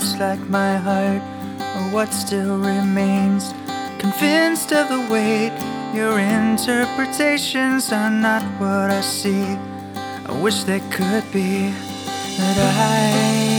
hopes like my heart are what still remains. Convinced of the weight, your interpretations are not what I see. I wish they could be, that I